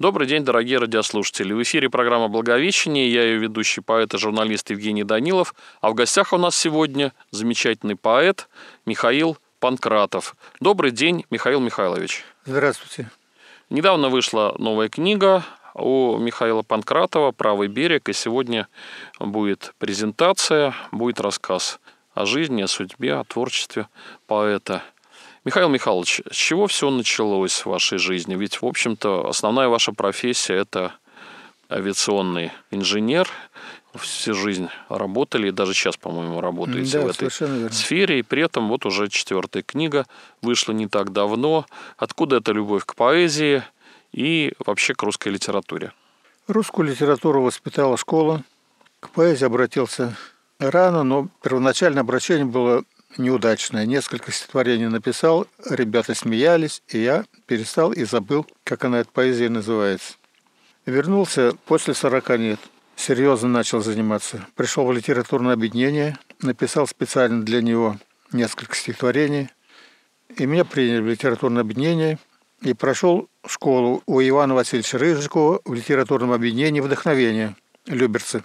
Добрый день, дорогие радиослушатели. В эфире программа «Благовещение». Я ее ведущий поэт и журналист Евгений Данилов. А в гостях у нас сегодня замечательный поэт Михаил Панкратов. Добрый день, Михаил Михайлович. Здравствуйте. Недавно вышла новая книга у Михаила Панкратова «Правый берег». И сегодня будет презентация, будет рассказ о жизни, о судьбе, о творчестве поэта. Михаил Михайлович, с чего все началось в вашей жизни? Ведь, в общем-то, основная ваша профессия – это авиационный инженер. Всю жизнь работали, и даже сейчас, по-моему, работаете в этой сфере. И при этом вот уже 4-я книга вышла не так давно. Откуда эта любовь к поэзии и вообще к русской литературе? Русскую литературу воспитала школа. К поэзии обратился рано, но первоначальное обращение было неудачное. Несколько стихотворений написал, ребята смеялись, и я перестал и забыл, как она, эта поэзия, называется. Вернулся после 40 лет. Серьезно начал заниматься. Пришел в литературное объединение, написал специально для него несколько стихотворений. И меня приняли в литературное объединение. И прошел школу у Ивана Васильевича Рыжикова в литературном объединении «Вдохновение» Люберцы.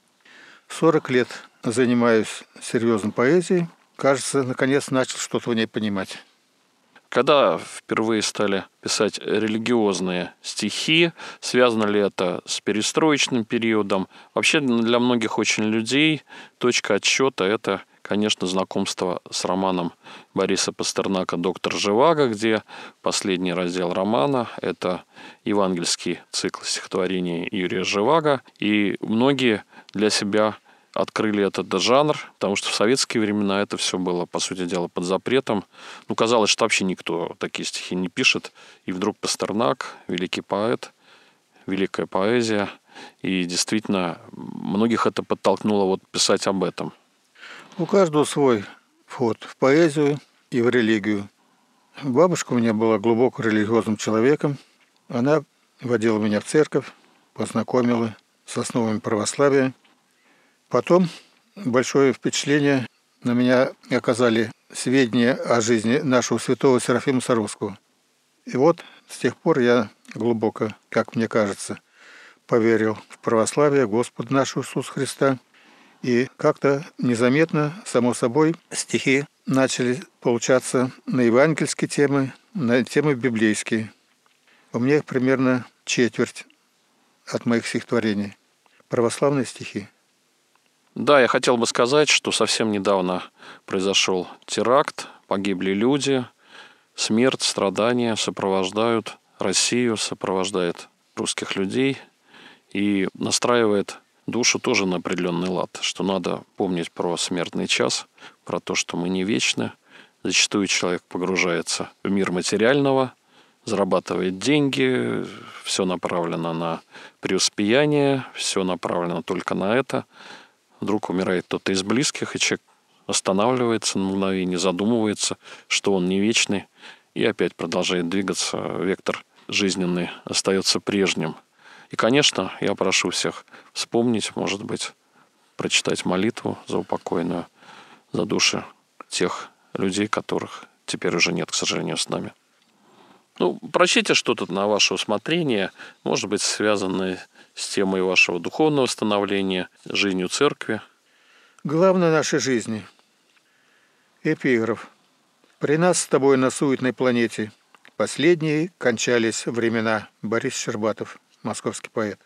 40 лет занимаюсь серьезной поэзией. Кажется, наконец начал что-то в ней понимать. Когда впервые стали писать религиозные стихи, связано ли это с перестроечным периодом? Вообще для многих очень людей точка отсчета – это, конечно, знакомство с романом Бориса Пастернака «Доктор Живаго», где последний раздел романа – это евангельский цикл стихотворений Юрия Живаго. И многие для себя открыли этот жанр, потому что в советские времена это все было, по сути дела, под запретом. Казалось, что вообще никто такие стихи не пишет. И вдруг Пастернак, великий поэт, великая поэзия. И действительно, многих это подтолкнуло писать об этом. У каждого свой вход в поэзию и в религию. Бабушка у меня была глубоко религиозным человеком. Она водила меня в церковь, познакомила с основами православия. Потом большое впечатление на меня оказали сведения о жизни нашего святого Серафима Саровского. И с тех пор я глубоко, как мне кажется, поверил в православие Господа нашего Иисуса Христа. И как-то незаметно, само собой, стихи начали получаться на евангельские темы, на темы библейские. У меня их примерно четверть от моих стихотворений. Православные стихи. Да, я хотел бы сказать, что совсем недавно произошел теракт, погибли люди, смерть, страдания сопровождают Россию, сопровождает русских людей и настраивает душу тоже на определенный лад, что надо помнить про смертный час, про то, что мы не вечны. Зачастую человек погружается в мир материального, зарабатывает деньги, все направлено на преуспеяние, все направлено только на это. Вдруг умирает кто-то из близких, и человек останавливается на мгновение, задумывается, что он не вечный, и опять продолжает двигаться. Вектор жизненный остается прежним. И, конечно, я прошу всех вспомнить, может быть, прочитать молитву за упокойную, за души тех людей, которых теперь уже нет, к сожалению, с нами. Прочтите что-то на ваше усмотрение, может быть, связанное с темой вашего духовного становления, жизнью церкви. Главное нашей жизни. Эпиграф. При нас с тобой на суетной планете последние кончались времена. Борис Щербатов, московский поэт.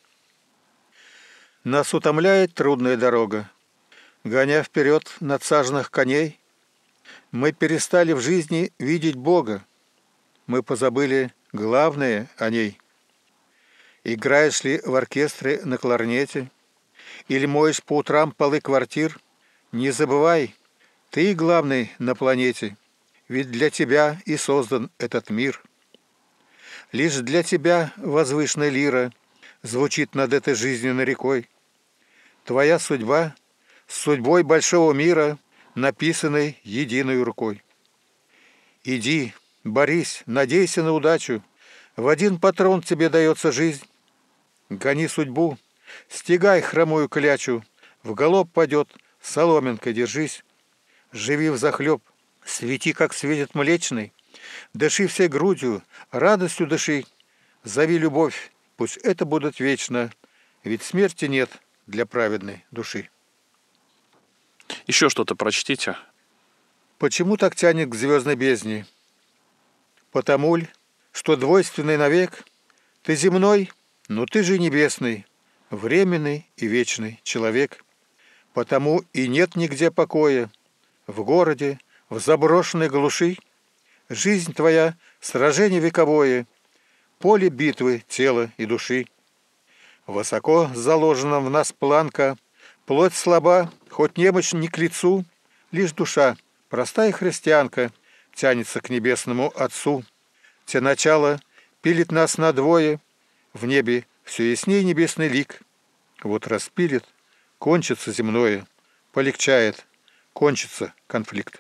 Нас утомляет трудная дорога. Гоня вперед надсаженных коней, мы перестали в жизни видеть Бога. Мы позабыли главное о ней. Играешь ли в оркестре на кларнете или моешь по утрам полы квартир, не забывай, ты главный на планете, ведь для тебя и создан этот мир. Лишь для тебя возвышенная лира звучит над этой жизненной рекой. Твоя судьба с судьбой большого мира, написанной единой рукой. Иди, борись, надейся на удачу, в один патрон тебе дается жизнь. Гони судьбу, стегай хромую клячу, в галоп падет, соломинкой держись. Живи взахлеб, свети, как светит Млечный, дыши всей грудью, радостью дыши. Зови любовь, пусть это будет вечно, ведь смерти нет для праведной души. Еще что-то прочтите. Почему так тянет к звездной бездне? Потому ль, что двойственный навек, ты земной, но ты же небесный, временный и вечный человек. Потому и нет нигде покоя, в городе, в заброшенной глуши. Жизнь твоя — сражение вековое, поле битвы тела и души. Высоко заложена в нас планка, плоть слаба, хоть немощь не к лицу, лишь душа, простая христианка, тянется к небесному Отцу. Те начало пилит нас надвое, в небе все ясней небесный лик. Вот распилит, кончится земное, полегчает, кончится конфликт.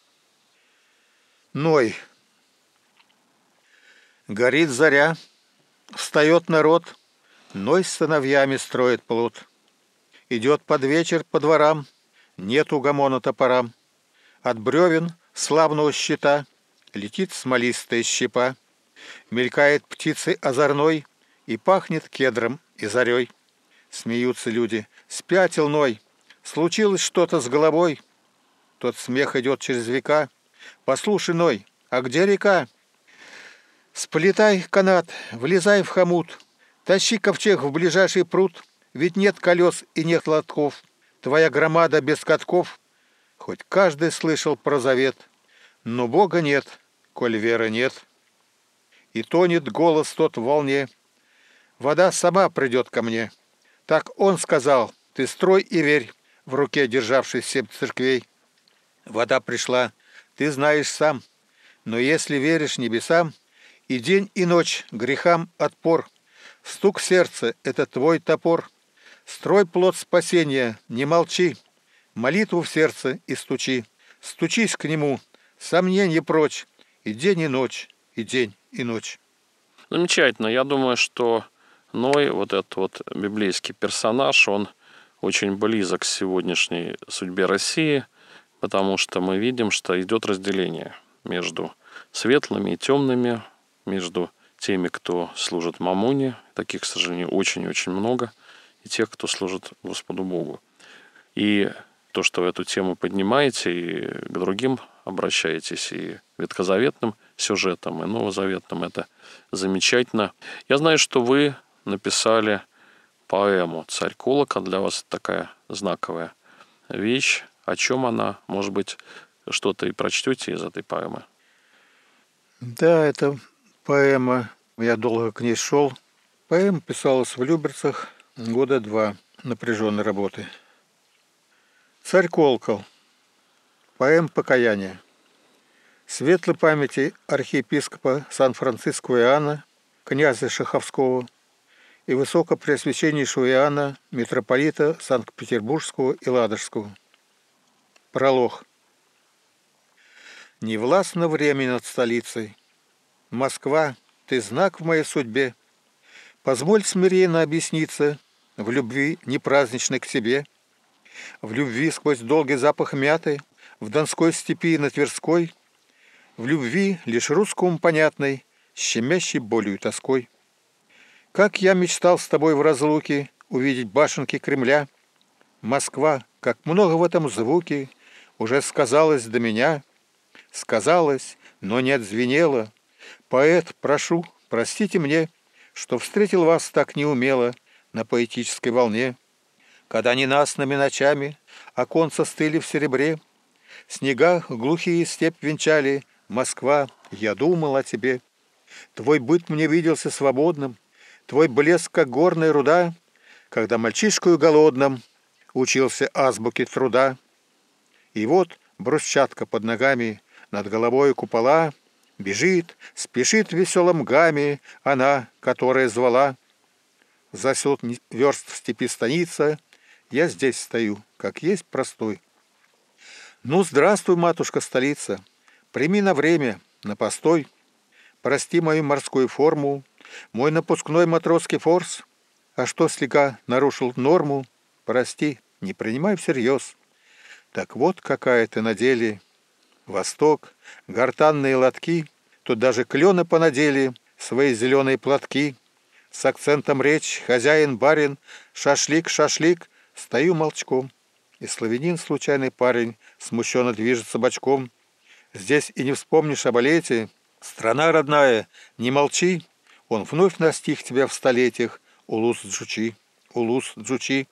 Ной. Горит заря, встает народ, Ной с сыновьями строит плод. Идет под вечер по дворам, нет угомона топорам. От бревен славного щита летит смолистая щепа. Мелькает птицей озорной и пахнет кедром и зарей. Смеются люди, спятил Ной, случилось что-то с головой. Тот смех идет через века. Послушай, Ной, а где река? Сплетай канат, влезай в хомут, тащи ковчег в ближайший пруд, ведь нет колес и нет лотков, твоя громада без катков. Хоть каждый слышал про завет, но Бога нет, коль веры нет. И тонет голос тот в волне, вода сама придет ко мне. Так он сказал, ты строй и верь, в руке державший 7 церквей. Вода пришла, ты знаешь сам, но если веришь небесам, и день, и ночь грехам отпор, стук сердца — это твой топор. Строй плод спасения, не молчи, молитву в сердце и стучи. Стучись к нему, сомненье прочь, и день, и ночь, и день, и ночь. Замечательно. Я думаю, что Ной, вот этот вот библейский персонаж, он очень близок к сегодняшней судьбе России, потому что мы видим, что идет разделение между светлыми и темными, между теми, кто служит Мамоне, таких, к сожалению, очень-очень много, и тех, кто служит Господу Богу. И то, что вы эту тему поднимаете, и к другим обращаетесь, и ветхозаветным сюжетам, и новозаветным, это замечательно. Я знаю, что вы написали поэму «Царь Колокол». Для вас это такая знаковая вещь. О чем она? Может быть, что-то и прочтете из этой поэмы? Да, это поэма, я долго к ней шел. Поэма писалась в Люберцах 2 года напряженной работы. «Царь Колокол». Поэма покаяния. Светлой памяти архиепископа Сан-Франциско Иоанна, князя Шаховского, и высокопреосвященнейшего Иоанна, митрополита Санкт-Петербургского и Ладожского. Пролог. Не властно время над столицей. Москва, ты знак в моей судьбе. Позволь смиренно объясниться в любви непраздничной к тебе, в любви сквозь долгий запах мяты, в Донской степи и на Тверской, в любви лишь русскому понятной, щемящей болью и тоской. Как я мечтал с тобой в разлуке увидеть башенки Кремля. Москва, как много в этом звуке, уже сказалось до меня. Сказалось, но не отзвенело. Поэт, прошу, простите мне, что встретил вас так неумело на поэтической волне. Когда ненастными ночами оконца стыли в серебре, снега глухие степь венчали, Москва, я думал о тебе. Твой быт мне виделся свободным, твой блеск, как горная руда, когда мальчишкою голодным учился азбуке труда. И вот брусчатка под ногами, над головой купола, бежит, спешит веселым гамме она, которая звала. За 100 верст в степи станица, я здесь стою, как есть простой. Ну, здравствуй, матушка столица, прими на время, на постой. Прости мою морскую форму, мой напускной матросский форс. А что слегка нарушил норму, прости, не принимай всерьез. Так вот какая ты на деле. Восток, гортанные лотки, тут даже клёна понадели, свои зеленые платки. С акцентом речь хозяин, барин, шашлик, шашлик, стою молчком. И славянин, случайный парень, смущенно движется бочком. Здесь и не вспомнишь об лете. Страна родная, не молчи. Он вновь настиг тебя в столетиях. Улус-Джучи, Улус-Джучи.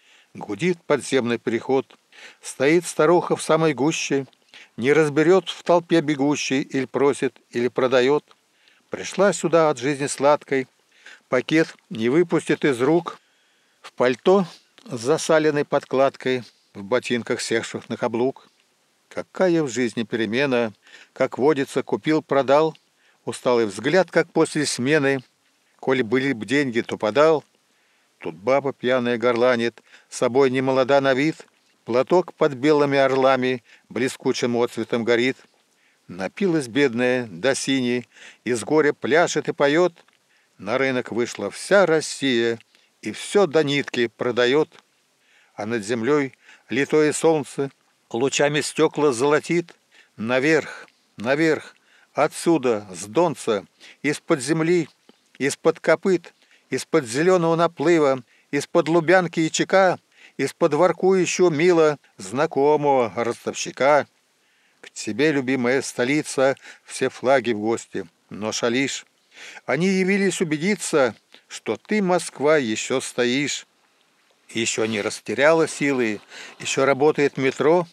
Гудит подземный переход. Стоит старуха в самой гуще. Не разберет в толпе бегущей, или просит, или продает. Пришла сюда от жизни сладкой. Пакет не выпустит из рук. В пальто с засаленной подкладкой, в ботинках, севших на каблук. Какая в жизни перемена, как водится, купил-продал. Усталый взгляд, как после смены. Коль были б деньги, то подал. Тут баба пьяная горланит, с собой не молода на вид. Платок под белыми орлами блескучим отцветом горит. Напилась бедная до синей, из горя пляшет и поет. На рынок вышла вся Россия, и все до нитки продает. А над землей литое солнце лучами стекла золотит. Наверх, наверх, отсюда, с Донца, из-под земли, из-под копыт, из-под зеленого наплыва, из-под Лубянки и Чека, из-под воркующего мило знакомого ростовщика. К тебе, любимая столица, все флаги в гости, но шалишь. Они явились убедиться, что ты, Москва, еще стоишь. Еще не растеряла силы, еще работает метро.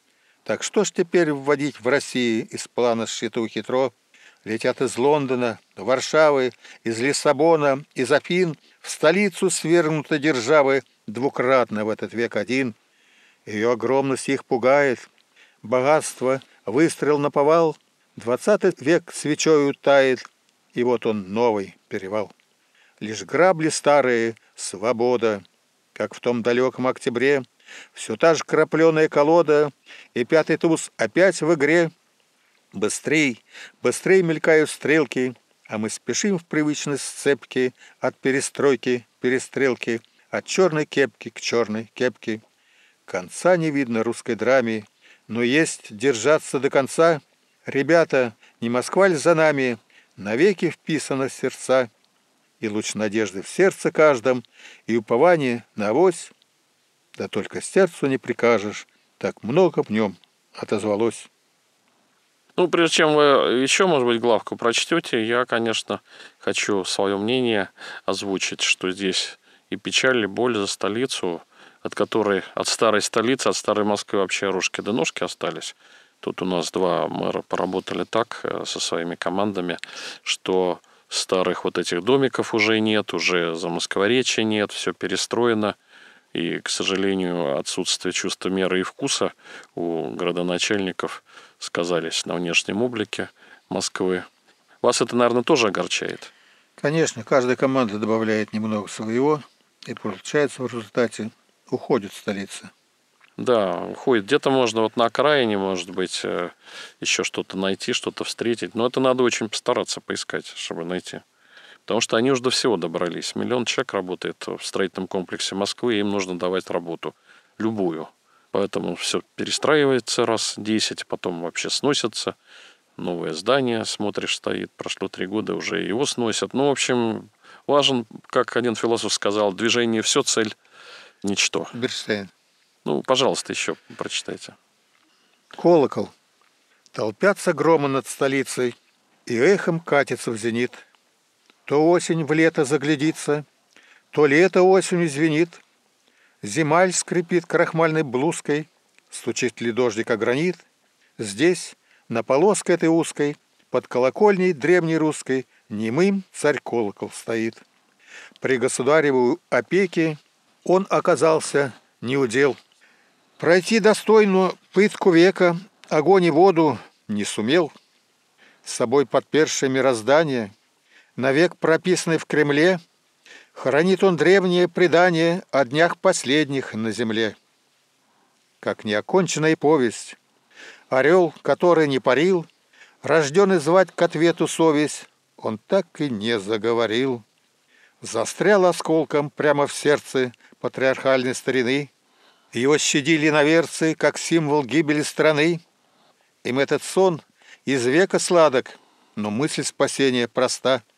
Так что ж теперь вводить в России из плана сшитого хитро? Летят из Лондона, Варшавы, из Лиссабона, из Афин в столицу свергнутой державы двукратно в этот век один. Ее огромность их пугает. Богатство, выстрел наповал, 20 век свечою тает, и вот он, новый перевал. Лишь грабли старые, свобода, как в том далеком октябре, все та же крапленая колода, и пятый туз опять в игре. Быстрей, быстрей мелькают стрелки, а мы спешим в привычной сцепке от перестройки, перестрелки, от черной кепки к черной кепке. Конца не видно русской драме, но есть держаться до конца. Ребята, не Москва ли за нами, навеки вписано в сердца. И луч надежды в сердце каждом, и упование на авось. Да только сердцу не прикажешь, так много в нем отозвалось. Ну, прежде чем вы еще, может быть, главку прочтете, я, конечно, хочу свое мнение озвучить, что здесь и печаль, и боль за столицу, от которой, от старой столицы, от старой Москвы вообще рожки до ножки остались. Тут у нас два мэра поработали так со своими командами, что старых вот этих домиков уже нет, уже замоскворечья нет, все перестроено. И, к сожалению, отсутствие чувства меры и вкуса у градоначальников сказались на внешнем облике Москвы. Вас это, наверное, тоже огорчает? Конечно, каждая команда добавляет немного своего, и получается в результате уходит столица. Да, уходит. Где-то можно вот на окраине, может быть, еще что-то найти, что-то встретить. Но это надо очень постараться поискать, чтобы найти. Потому что они уже до всего добрались. 1 миллион человек работает в строительном комплексе Москвы, и им нужно давать работу. Любую. Поэтому все перестраивается раз 10, потом вообще сносится. Новое здание, смотришь, стоит. Прошло 3 года, уже его сносят. Ну, в общем, важен, как один философ сказал, движение все, цель ничто. Берштейн. Ну, пожалуйста, еще прочитайте. Колокол. Толпятся громы над столицей, и эхом катится в зенит. То осень в лето заглядится, то лето осенью звенит. Земаль скрипит крахмальной блузкой, стучит ли дождик о гранит. Здесь, на полоске этой узкой, под колокольней древней русской, немым царь-колокол стоит. При государевой опеке он оказался неудел. Пройти достойную пытку века огонь и воду не сумел. С собой подперший мироздание, навек прописанный в Кремле, хранит он древнее предание о днях последних на земле. Как неоконченная повесть, орел, который не парил, рожденный звать к ответу совесть, он так и не заговорил. Застрял осколком прямо в сердце патриархальной старины. Его щадили иноверцы, как символ гибели страны. Им этот сон из века сладок, но мысль спасения проста.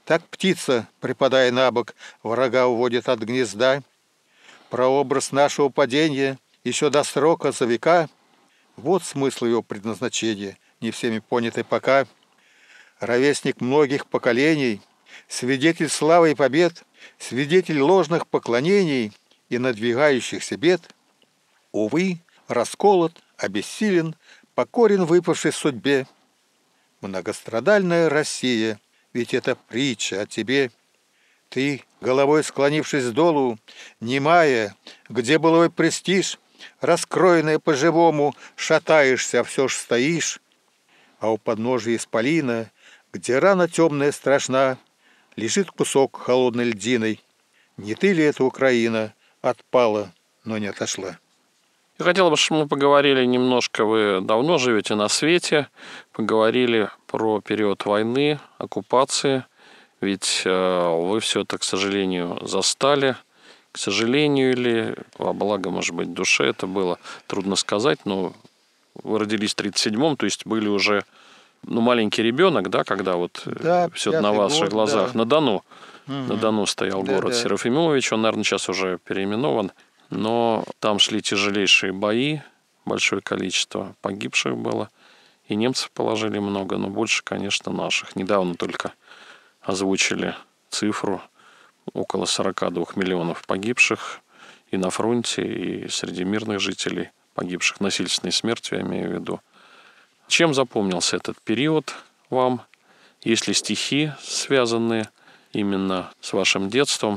Так птица, припадая на бок, врага уводит от гнезда. Прообраз нашего падения еще до срока за века. Вот смысл его предназначения, не всеми понятый пока. Ровесник многих поколений, свидетель славы и побед, свидетель ложных поклонений и надвигающихся бед, увы, расколот, обессилен, покорен выпавшей судьбе. Многострадальная Россия, ведь это притча о тебе. Ты, головой склонившись долу, немая, где былой престиж, раскроенная по-живому, шатаешься, а все ж стоишь. А у подножия исполина, где рана темная страшна, лежит кусок холодной льдиной. Не ты ли эта Украина отпала, но не отошла? Я хотел бы, чтобы мы поговорили немножко, вы давно живете на свете, поговорили про период войны, оккупации, ведь вы все это, к сожалению, застали. К сожалению или во благо, может быть, душе это было, трудно сказать, но вы родились в 1937-м, то есть были уже маленький ребенок, да, когда вот все на ваших глазах, да. На Дону. На Дону стоял город Серафимович, он, наверное, сейчас уже переименован, но там шли тяжелейшие бои, большое количество погибших было, и немцев положили много, но больше, конечно, наших. Недавно только озвучили цифру, около 42 миллионов погибших и на фронте, и среди мирных жителей, погибших насильственной смертью, я имею в виду. Чем запомнился этот период вам? Есть ли стихи, связанные именно с вашим детством?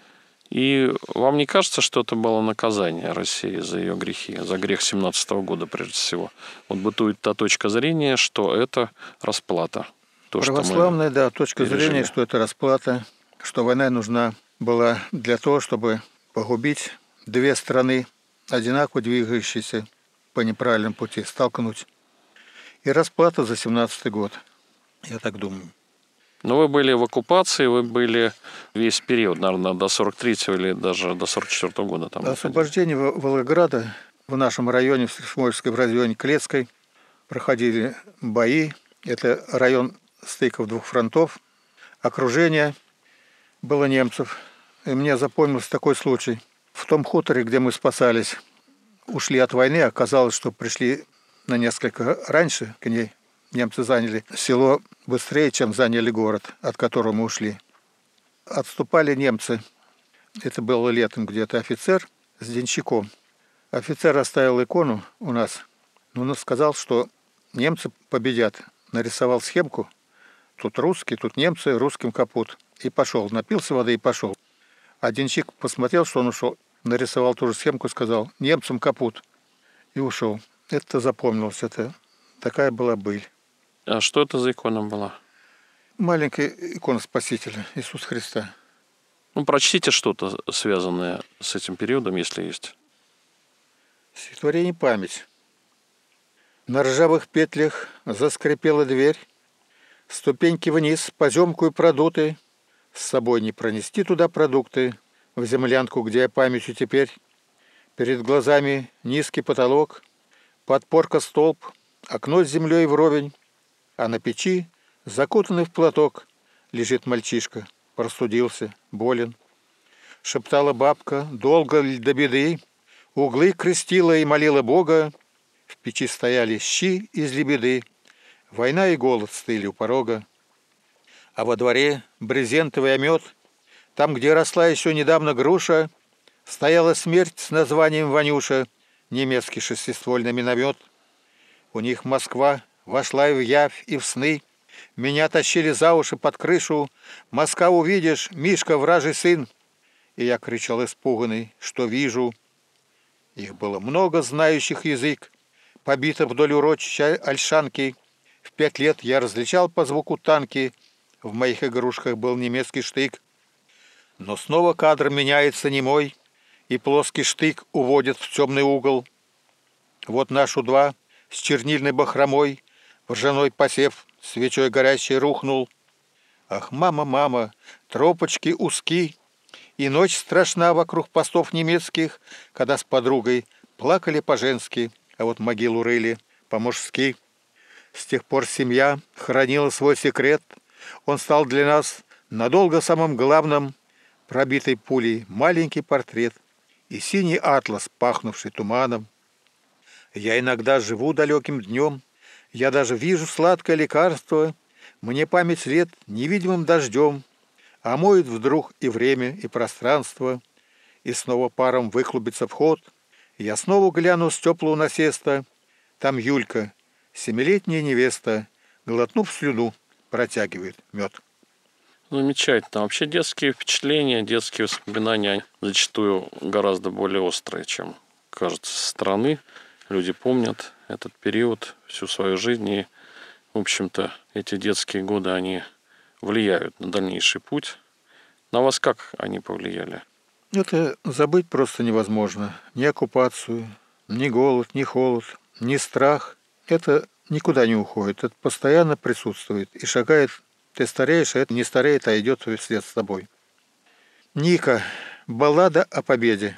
И вам не кажется, что это было наказание России за ее грехи, за грех 17-го года прежде всего? Вот бытует та точка зрения, что это расплата. Православная, да, точка зрения, что это расплата, что война нужна была для того, чтобы погубить две страны, одинаково двигающиеся по неправильному пути, столкнуть. И расплата за 17-й год, я так думаю. Но вы были в оккупации, вы были весь период, наверное, до 43-го или даже до 44-го года. Там освобождение Волгограда в нашем районе, в Серафимовском районе Клецкой, проходили бои. Это район стыков двух фронтов. Окружение было немцев. И мне запомнился такой случай. В том хуторе, где мы спасались, ушли от войны, оказалось, что пришли на несколько раньше к ней. Немцы заняли село быстрее, чем заняли город, от которого мы ушли. Отступали немцы. Это было летом где-то. Офицер с денщиком. Офицер оставил икону у нас, но сказал, что немцы победят. Нарисовал схемку. Тут русские, тут немцы, русским капут. И пошел. Напился воды и пошел. А денщик посмотрел, что он ушел. Нарисовал ту же схемку, сказал: немцам капут. И ушел. Это запомнилось. Это такая была быль. А что это за икона была? Маленькая икона Спасителя, Иисуса Христа. Прочтите что-то, связанное с этим периодом, если есть. Стихотворение «Память». На ржавых петлях заскрипела дверь, ступеньки вниз, поземкую продуты, с собой не пронести туда продукты, в землянку, где я памятью теперь. Перед глазами низкий потолок, подпорка столб, окно с землей вровень, а на печи, закутанный в платок, лежит мальчишка, простудился, болен. Шептала бабка, долго ли до беды, углы крестила и молила Бога, в печи стояли щи из лебеды, война и голод стыли у порога. А во дворе брезентовый омет, там, где росла еще недавно груша, стояла смерть с названием Ванюша, немецкий шестиствольный миномет. У них Москва вошла и в явь, и в сны. Меня тащили за уши под крышу. Москва, увидишь, Мишка, вражий сын. И я кричал испуганный, что вижу. Их было много, знающих язык, побито вдоль урочища Ольшанки. В 5 лет я различал по звуку танки. В моих игрушках был немецкий штык. Но снова кадр меняется немой, и плоский штык уводит в темный угол. Вот наш У-2 с чернильной бахромой, в ржаной посев свечой горящей рухнул. Ах, мама, мама, тропочки узки, и ночь страшна вокруг постов немецких, когда с подругой плакали по-женски, а вот могилу рыли по-мужски. С тех пор семья хранила свой секрет, он стал для нас Надолго самым главным, пробитой пулей, маленький портрет и синий атлас, пахнувший туманом. Я иногда живу далеким днем, я даже вижу сладкое лекарство, мне память лет невидимым дождем омоет вдруг и время, и пространство, и снова паром выклубится вход. Я снова гляну с теплого насеста, там Юлька, 7-летняя невеста, глотнув слюну, протягивает мед. Замечательно. Вообще детские впечатления, детские воспоминания зачастую гораздо более острые, чем кажется со стороны. Люди помнят этот период всю свою жизнь, и, в общем-то, эти детские годы, они влияют на дальнейший путь. На вас как они повлияли? Это забыть просто невозможно. Ни оккупацию, ни голод, ни холод, ни страх. Это никуда не уходит. Это постоянно присутствует и шагает. Ты стареешь, а это не стареет, а идет вслед с тобой. Ника. Баллада о победе.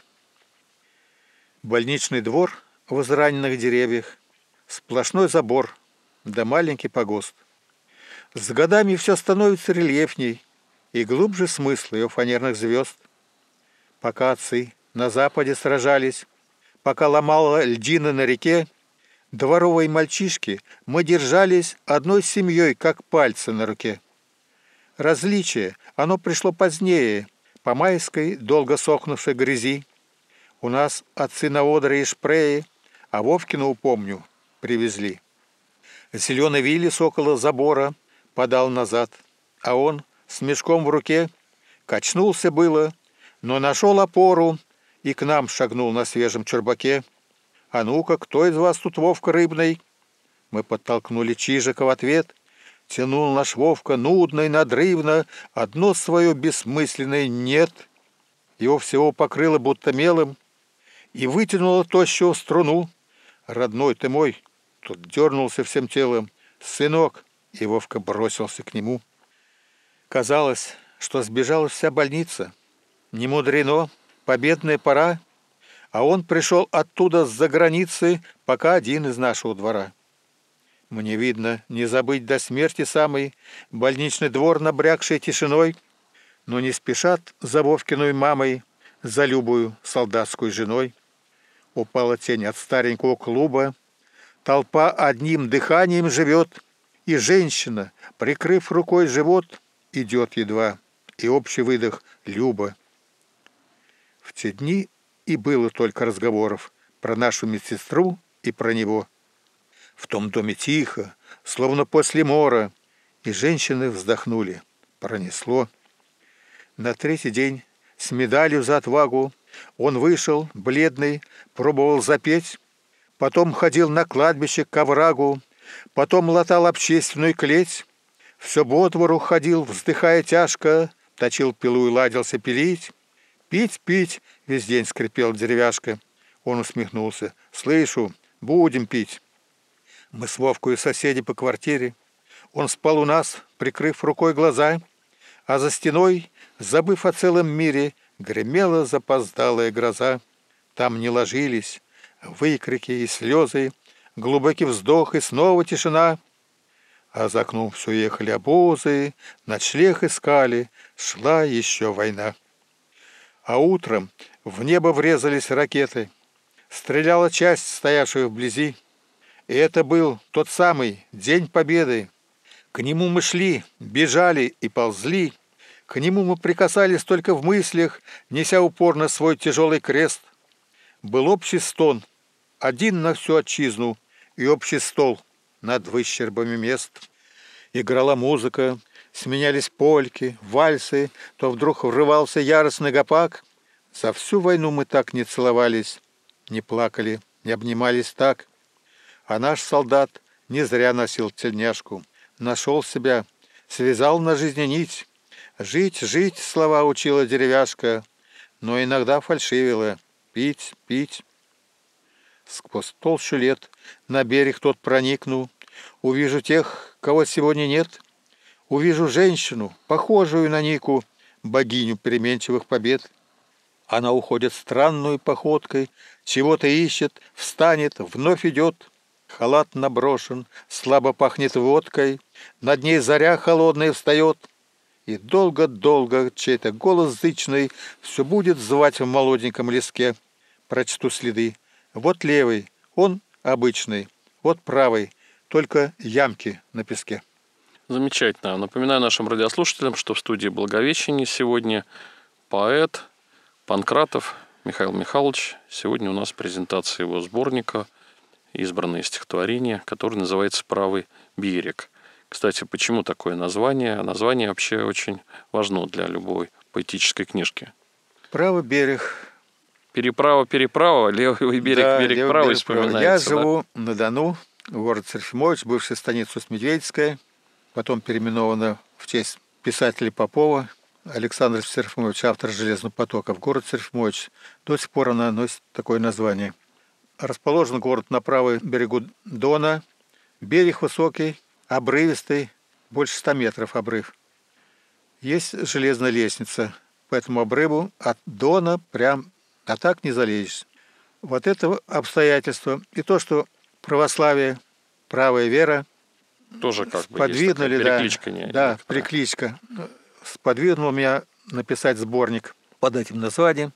Больничный двор в израненных деревьях, сплошной забор, да маленький погост. С годами все становится рельефней и глубже смысл ее фанерных звезд. Пока отцы на западе сражались, пока ломало льдины на реке, дворовые мальчишки мы держались одной семьей, как пальцы на руке. Различие, оно пришло позднее, по майской, долго сохнувшей грязи. У нас отцы на одре и шпрее, а Вовкину, упомню, привезли. Зеленый Виллис около забора подал назад, а он с мешком в руке качнулся было, но нашел опору и к нам шагнул на свежем чурбаке. «А ну-ка, кто из вас тут Вовка рыбный?» Мы подтолкнули Чижика в ответ. Тянул наш Вовка нудно и надрывно одно свое бессмысленное «нет». Его всего покрыло будто мелом и вытянуло тощую струну. «Родной ты мой!» Тут дернулся всем телом. «Сынок!» И Вовка бросился к нему. Казалось, что сбежала вся больница. Не мудрено, победная пора, а он пришел оттуда с-за границы, пока один из нашего двора. Мне видно, не забыть до смерти самой больничный двор, набрякший тишиной, но не спешат за Вовкиной мамой, за любую солдатскую женой. Упала тень от старенького клуба, толпа одним дыханием живет, и женщина, прикрыв рукой живот, идет едва, и общий выдох «Люба». В те дни и было только разговоров про нашу медсестру и про него. В том доме тихо, словно после мора, и женщины вздохнули. Пронесло. На третий день с медалью за отвагу он вышел, бледный, пробовал запеть, потом ходил на кладбище к оврагу, потом латал общественную клеть, все по двору ходил, вздыхая тяжко, точил пилу и ладился пилить. «Пить, пить!» — весь день скрипел деревяшка. Он усмехнулся. «Слышу, будем пить!» Мы с Вовкой соседи по квартире. Он спал у нас, прикрыв рукой глаза, а за стеной, забыв о целом мире, гремела запоздалая гроза. Там не ложились выкрики и слезы, глубокий вздох и снова тишина. А за окном все ехали обозы, ночлег искали, шла еще война. А утром в небо врезались ракеты. Стреляла часть, стоявшая вблизи. И это был тот самый День Победы. К нему мы шли, бежали и ползли. К нему мы прикасались только в мыслях, неся упорно свой тяжелый крест. Был общий стон, один на всю отчизну, и общий стол над выщербами мест. Играла музыка, сменялись польки, вальсы, то вдруг врывался яростный гопак. За всю войну мы так не целовались, не плакали, не обнимались так. А наш солдат не зря носил тельняшку, нашел себя, связал на жизни нить. Жить, жить, слова учила деревяшка, но иногда фальшивила. Пить, пить. Сквозь толщу лет на берег тот проникну, увижу тех, кого сегодня нет. Увижу женщину, похожую на Нику, богиню переменчивых побед. Она уходит странной походкой, чего-то ищет, встанет, вновь идет. Халат наброшен, слабо пахнет водкой, над ней заря холодная встает. и долго-долго чей-то голос зычный все будет звать в молоденьком леске. Прочту следы. Вот левый, он обычный, вот правый, только ямки на песке. Замечательно. Напоминаю нашим радиослушателям, что в студии Благовещения сегодня поэт Панкратов Михаил Михайлович. Сегодня у нас презентация его сборника «Избранные стихотворения», который называется «Правый берег». Кстати, почему такое название? Название вообще очень важно для любой поэтической книжки. Правый берег. Переправа, левый берег, Да, берег левый правый берег вспоминается. Я да? живу на Дону, город Серафимович, бывшая станица Медведская, потом переименована в честь писателя Попова. Александр Серафимович, автор «Железного потока», в город Серафимович. До сих пор она носит такое название. Расположен город на правом берегу Дона. Берег высокий, обрывистый, больше 100 метров обрыв. Есть железная лестница по этому обрыву от Дона прям, а так не залезешь. Вот это обстоятельство и то, что православие, правая вера Тоже как бы сподвигнули, есть такая перекличка. да, перекличка. Сподвигнуло меня написать сборник под этим названием.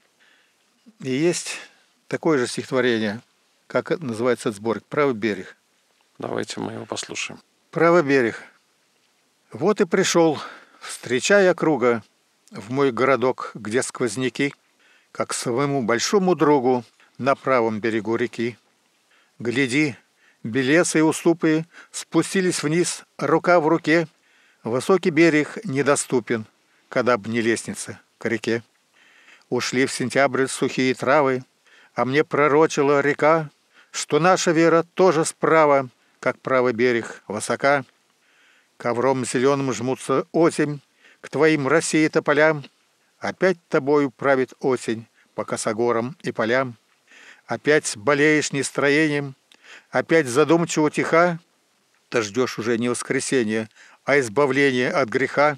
И есть такое же стихотворение, как называется этот сборник, «Правый берег». Давайте мы его послушаем. Правый берег. Вот и пришел, встречая круга, в мой городок, где сквозняки, как своему большому другу на правом берегу реки. Гляди, белесы и уступы спустились вниз, рука в руке. Высокий берег недоступен, когда б не лестница к реке. Ушли в сентябрь сухие травы, а мне пророчила река, что наша вера тоже справа, как правый берег высока. Ковром зеленым жмутся осень, к твоим России тополям. Опять тобою правит осень по косогорам и полям. Опять болеешь нестроением, опять задумчиво тиха. Ты ждешь уже не воскресенья, а избавления от греха.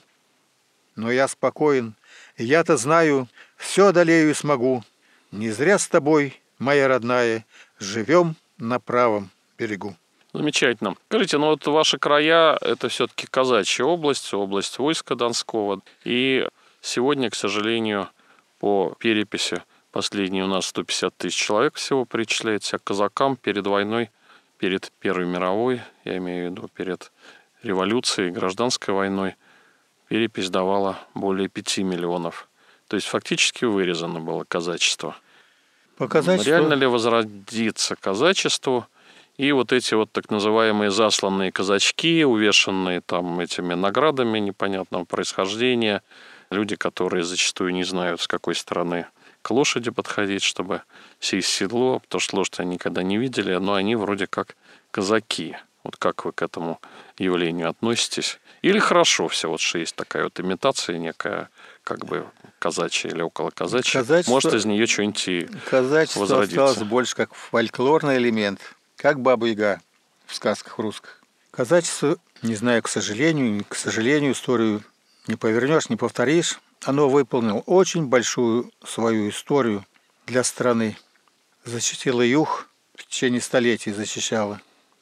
Но я спокоен, я-то знаю, все одолею и смогу. Не зря с тобой, моя родная, живем на правом берегу. Замечательно. Скажите, ну вот ваши края – это все-таки казачья область, область войска Донского. И сегодня, к сожалению, по переписи последней у нас 150 тысяч человек всего причисляется, а казакам перед войной, перед Первой мировой, я имею в виду перед революцией, гражданской войной, перепись давала более 5 миллионов. То есть фактически вырезано было казачество. По казачеству... Реально ли возродится казачеству? И вот эти вот так называемые засланные казачки, увешанные там этими наградами непонятного происхождения, люди, которые зачастую не знают, с какой стороны к лошади подходить, чтобы сесть в седло, потому что лошадь они никогда не видели, но они вроде как казаки. Вот как вы к этому явлению относитесь? Или хорошо все, вот что есть такая вот имитация некая, как бы казачья или около казачья, может из нее что-нибудь и казачество возродиться. Осталось больше как фольклорный элемент, как Баба-Яга в сказках русских. Казачество, не знаю, к сожалению, историю не повернешь, не повторишь. Оно выполнило очень большую свою историю для страны. Защитило юг, в течение столетий защищало.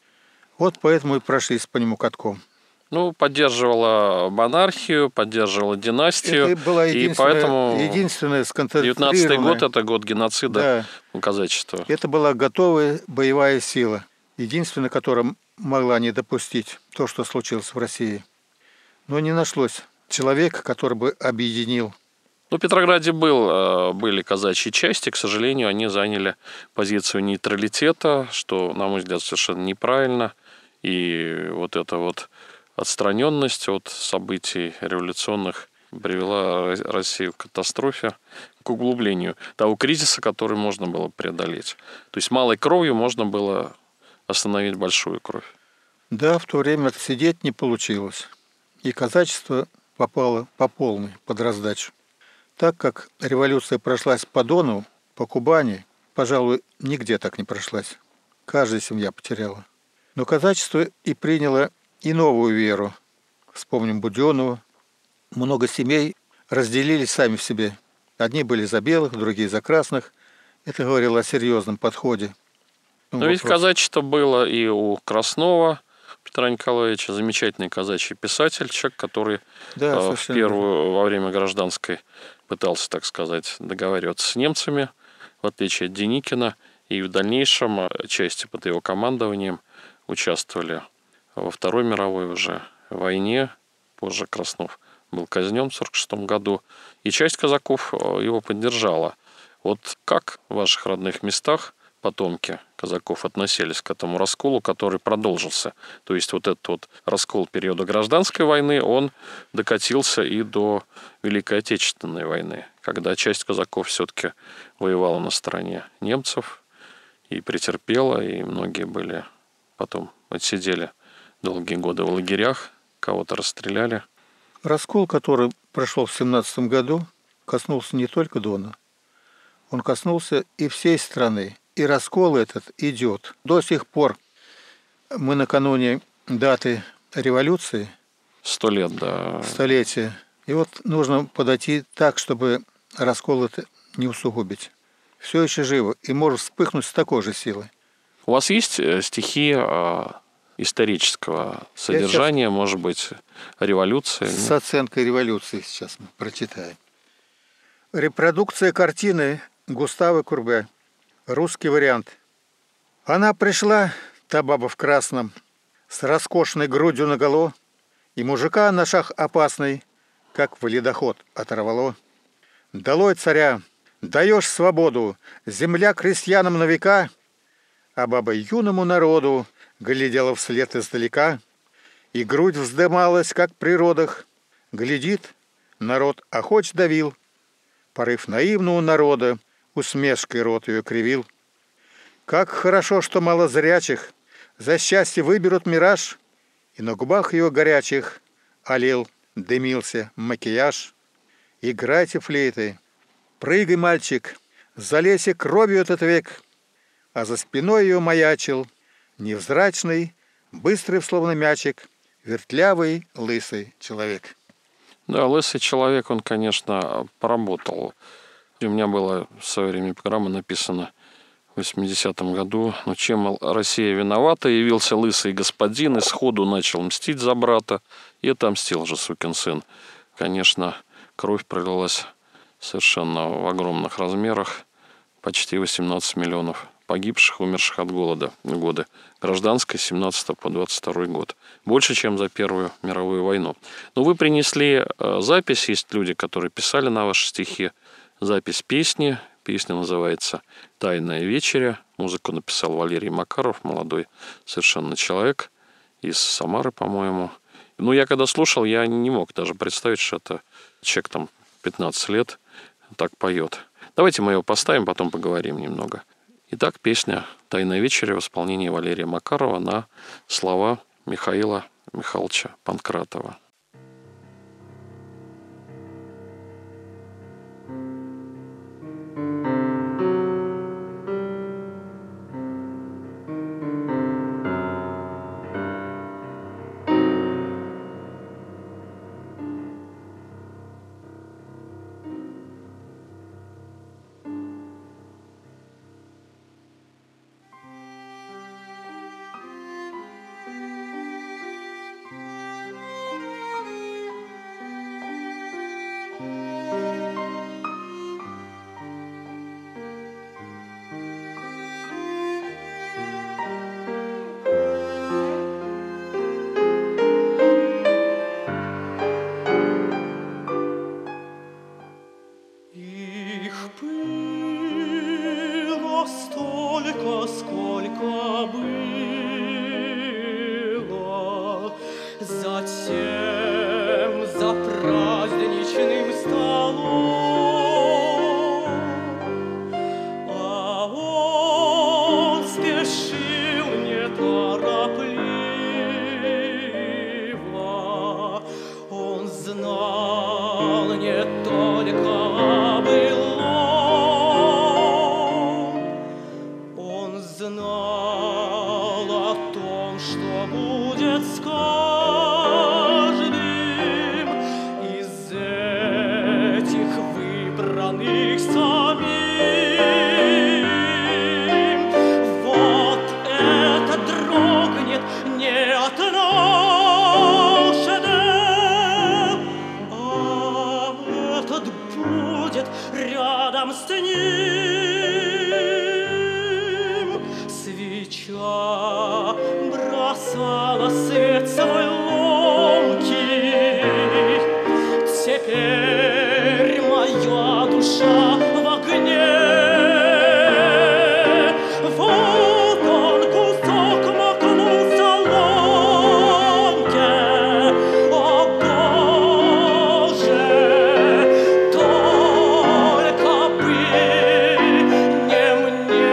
Вот поэтому и прошлись по нему катком. Ну, поддерживала монархию, поддерживала династию. Это была и поэтому единственная сконцентрированная... 19-й год – это год геноцида казачества. Это была готовая боевая сила. Единственная, которая могла не допустить то, что случилось в России. Но не нашлось человека, который бы объединил. Ну, в Петрограде были казачьи части, к сожалению, они заняли позицию нейтралитета, что, на мой взгляд, совершенно неправильно. И вот эта вот отстраненность от событий революционных привела Россию к катастрофе, к углублению того кризиса, который можно было преодолеть. То есть малой кровью можно было остановить большую кровь. Да, в то время отсидеть не получилось. И казачество попало по полной под раздачу. Так как революция прошлась по Дону, по Кубани, пожалуй, нигде так не прошлась. Каждая семья потеряла. Но казачество и приняло и новую веру. Вспомним Буденова. Много семей разделились сами в себе. Одни были за белых, другие за красных. Это говорило о серьезном подходе. Но ведь казачество было и у Краснова в Петра Николаевича, замечательный казачий писатель, человек, который Да, во время гражданской пытался, так сказать, договариваться с немцами, в отличие от Деникина, и в дальнейшем части под его командованием участвовали во Второй мировой уже войне. Позже Краснов был казнен в 1946 году, и часть казаков его поддержала. Вот как в ваших родных местах потомки казаков относились к этому расколу, который продолжился? То есть вот этот вот раскол периода гражданской войны, он докатился и до Великой Отечественной войны, когда часть казаков все-таки воевала на стороне немцев и претерпела, и многие были потом отсидели долгие годы в лагерях, кого-то расстреляли. Раскол, который прошел в 1917 году, коснулся не только Дона, он коснулся и всей страны. И раскол этот идет. До сих пор мы накануне даты революции, 100 лет, да. столетия, и вот нужно подойти так, чтобы раскол это не усугубить. Все еще живо и может вспыхнуть с такой же силой. У вас есть стихи исторического содержания, может быть, революции? С оценкой революции сейчас мы прочитаем. Репродукция картины Густаво Курбе. Русский вариант. Она пришла, та баба в красном, с роскошной грудью наголо, и мужика на шаг опасный, как в ледоход оторвало. Долой царя, даешь свободу, земля крестьянам на века, а баба юному народу глядела вслед издалека, и грудь вздымалась, как при родах. Глядит, народ охоч давил, порыв наивного народа усмешкой рот ее кривил. Как хорошо, что мало зрячих за счастье выберут мираж, и на губах ее горячих олел, дымился макияж. Играйте флейты, прыгай, мальчик, залейся кровью этот век, а за спиной ее маячил невзрачный, быстрый, словно мячик, вертлявый, лысый человек. Да, лысый человек, он, конечно, поработал. У меня была в свое время программа написана в 80-м году. Но чем Россия виновата? Явился лысый господин и сходу начал мстить за брата. И отомстил же, сукин сын. Конечно, кровь пролилась совершенно в огромных размерах. Почти 18 миллионов погибших, умерших от голода в годы гражданской 17 по 22 год. Больше, чем за Первую мировую войну. Но вы принесли запись. Есть люди, которые писали на ваши стихи. Запись песни. Песня называется «Тайная вечеря». Музыку написал Валерий Макаров, молодой совершенно человек из Самары, по-моему. Ну, я когда слушал, я не мог даже представить, что это человек там 15 лет так поет. Давайте мы его поставим, потом поговорим немного. Итак, песня «Тайная вечеря» в исполнении Валерия Макарова на слова Михаила Михайловича Панкратова. Не от нас. душа бросала свет свой ломкий. Теперь моя душа в огне. Вот он, кусок макнул в соломке. О, Боже, только бы не мне.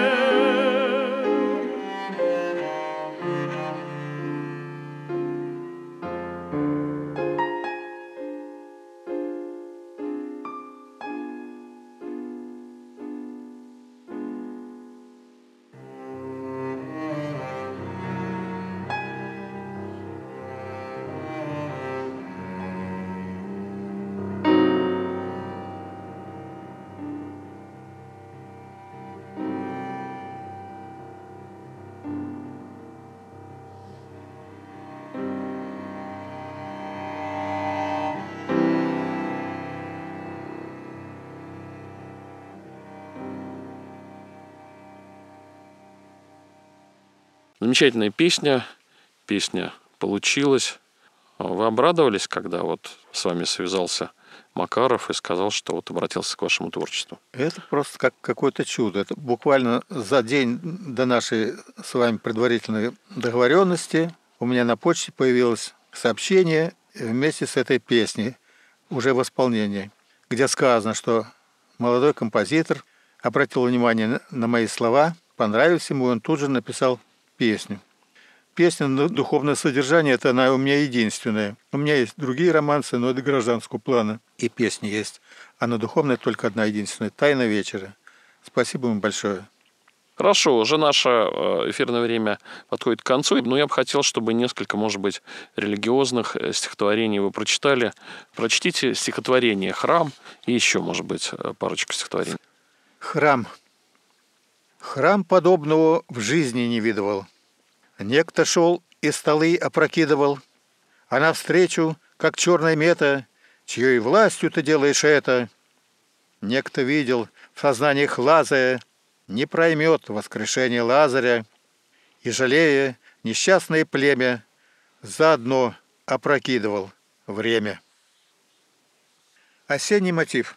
Замечательная песня. Песня получилась. Вы обрадовались, когда вот с вами связался Макаров и сказал, что вот обратился к вашему творчеству? Это просто как какое-то чудо. Это буквально за день до нашей с вами предварительной договоренности у меня на почте появилось сообщение вместе с этой песней, уже в исполнении, где сказано, что молодой композитор обратил внимание на мои слова, понравились ему, и он тут же написал песню. Песня на духовное содержание, это она у меня единственная. У меня есть другие романсы, но это гражданского плана. И песни есть. А на духовное только одна единственная. «Тайна вечера». Спасибо вам большое. Хорошо, уже наше эфирное время подходит к концу, но я бы хотел, чтобы несколько, может быть, религиозных стихотворений вы прочитали. Прочтите стихотворение «Храм» и еще, может быть, парочку стихотворений. Храм. Храм подобного в жизни не видывал. Некто шел и столы опрокидывал, а навстречу, как черная мета, чьей властью ты делаешь это. Некто видел в сознаниях лазая, не проймет воскрешение Лазаря, и, жалея несчастное племя, заодно опрокидывал время. Осенний мотив.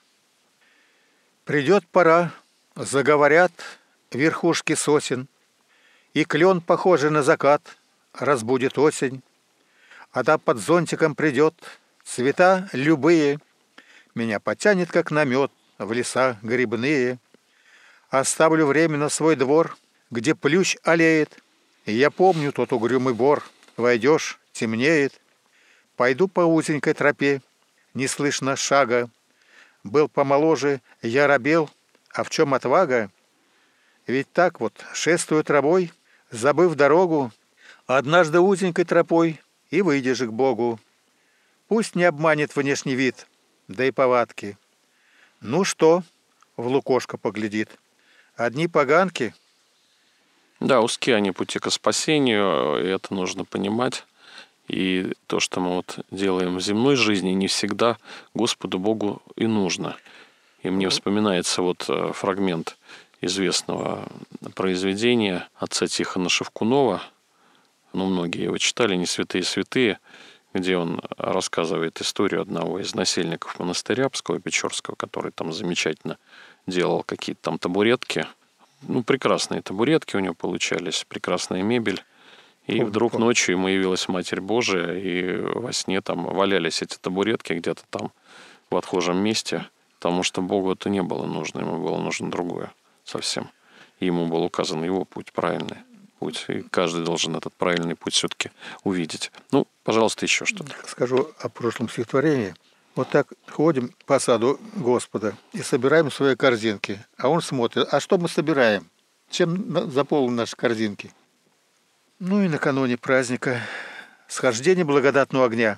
Придет пора, заговорят верхушки сосен, и клен, похожий на закат, разбудит осень. А та под зонтиком придет, цвета любые, меня потянет, как намет, в леса грибные. Оставлю временно свой двор, где плющ аллеет, и я помню тот угрюмый бор. Войдешь, темнеет. Пойду по узенькой тропе, не слышно шага. Был помоложе, я робел, а в чем отвага? Ведь так вот шествует рабой, забыв дорогу, однажды узенькой тропой и выйдешь к Богу. Пусть не обманет внешний вид, да и повадки. Ну что, в лукошко поглядит. Одни поганки. Да, узкие они пути к спасению, и это нужно понимать. И то, что мы вот делаем в земной жизни, не всегда Господу Богу и нужно. И мне вспоминается вот фрагмент известного произведения отца Тихона Шевкунова, ну, многие его читали, «Не святые святые», где он рассказывает историю одного из насельников монастыря Псково-Печорского, который там замечательно делал какие-то там табуретки. Ну, прекрасные табуретки у него получались, прекрасная мебель. И вдруг ночью ему явилась Матерь Божия, и во сне там валялись эти табуретки где-то там в отхожем месте, потому что Богу это не было нужно, ему было нужно другое совсем. И ему был указан его путь, правильный путь. И каждый должен этот правильный путь все-таки увидеть. Ну, пожалуйста, еще что-то. Скажу о прошлом стихотворении. Вот так ходим по саду Господа и собираем свои корзинки. А он смотрит, а что мы собираем? Чем заполнены наши корзинки? Ну и накануне праздника схождение благодатного огня.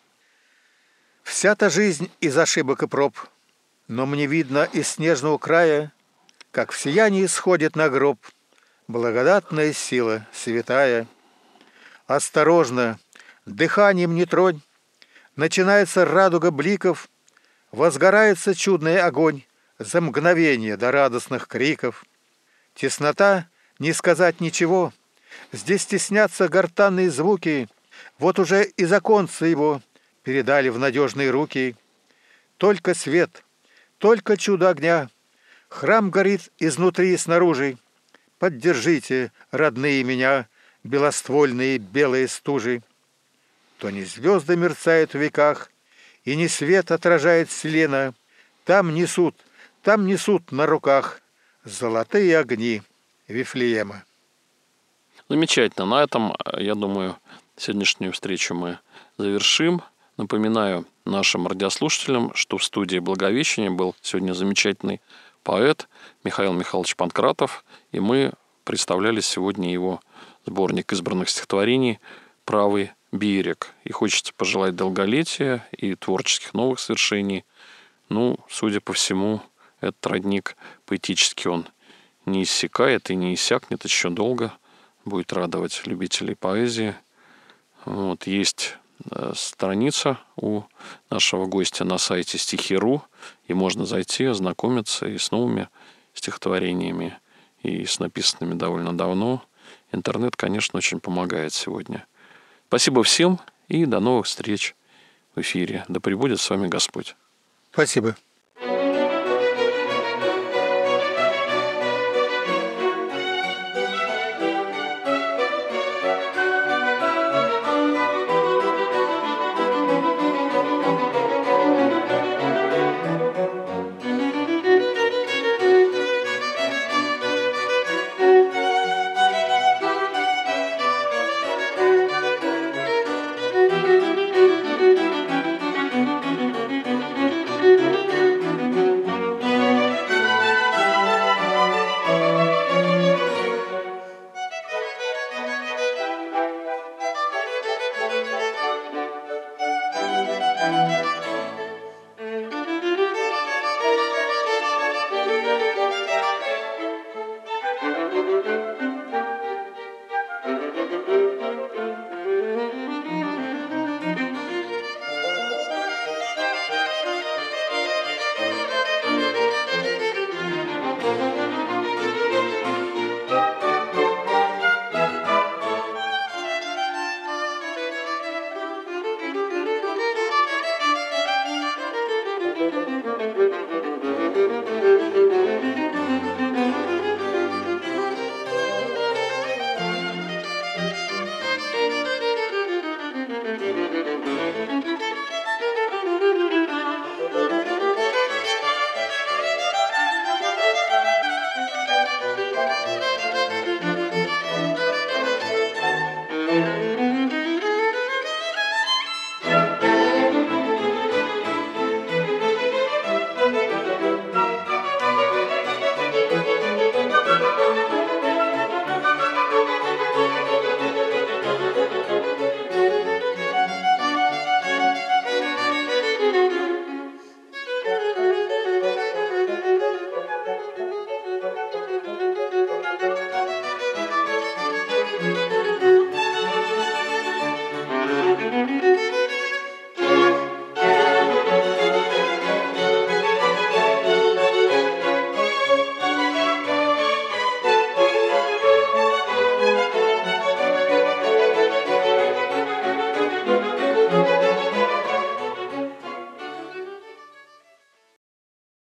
Вся та жизнь из ошибок и проб, но мне видно из снежного края, как в сиянии сходит на гроб благодатная сила святая. Осторожно, дыханием не тронь, начинается радуга бликов, возгорается чудный огонь за мгновение до радостных криков. Теснота не сказать ничего. Здесь теснятся гортанные звуки, вот уже и законцы его передали в надежные руки. Только свет, только чудо огня, храм горит изнутри и снаружи. Поддержите, родные, меня, белоствольные белые стужи. То не звезды мерцают в веках, и не свет отражает селена. Там несут на руках золотые огни Вифлеема. Замечательно. На этом, я думаю, сегодняшнюю встречу мы завершим. Напоминаю нашим радиослушателям, что в студии Благовещения был сегодня замечательный поэт Михаил Михайлович Панкратов, и мы представляли сегодня его сборник избранных стихотворений «Правый берег». И хочется пожелать долголетия и творческих новых свершений. Судя по всему, этот родник поэтически он не иссякает и не иссякнет еще долго. Будет радовать любителей поэзии. Есть страница у нашего гостя на сайте стихи.ру, и можно зайти, ознакомиться и с новыми стихотворениями, и с написанными довольно давно. Интернет, конечно, очень помогает сегодня. Спасибо всем и до новых встреч в эфире. Да пребудет с вами Господь. Спасибо.